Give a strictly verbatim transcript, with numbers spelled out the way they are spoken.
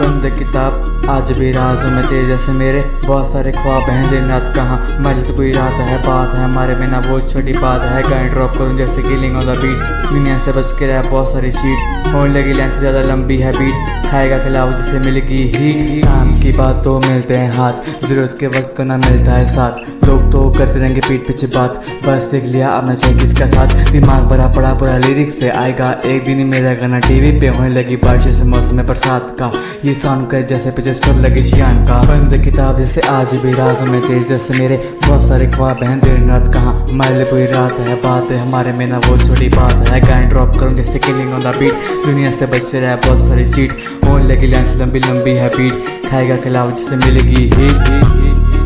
बंद किताब आज भी राजों में तेज जैसे मेरे बहुत सारे ख्वाब हैं दिन रात कहाँ मल तो कोई रात है बात है हमारे बिना बहुत छोटी बात है गाएं ड्रॉप करूँ जैसे किलिंग ऑन द बीट दुनिया से बच के रहा बहुत सारी चीट होने लगी लेंथ से ज़्यादा लंबी है बीट खाएगा खिलाओ जिसे मिलेगी हीट काम की बात तो मिलते हैं हाथ जरूरत के वक्त को ना मिलता है साथ लोग तो करते रहेंगे पीठ पीछे बात बस सीख लिया अपना चाहिए किसका साथ दिमाग भरा पड़ा पूरा लिरिक्स से आएगा एक दिन ही मेरा गाना टीवी पे होने लगी बारिश से मौसम में बरसात का ये साउंड कर जैसे पीछे सुर लगी शियान का बंद किताब जैसे आज भी रातों में तेज जैसे मेरे बहुत सारे ख्वाब हैं दिन रात कहाँ हमारे पूरी रात है बात है हमारे में ना वो छोटी बात है गाएं ड्रॉप करूँ जैसे किलिंग ऑन द बीट दुनिया से बचते रहे बहुत सारी चीट होने लगी लंच लंबी लंबी है बीट खाएगा खिलाओ जिससे मिलेगी हिट हिट हिट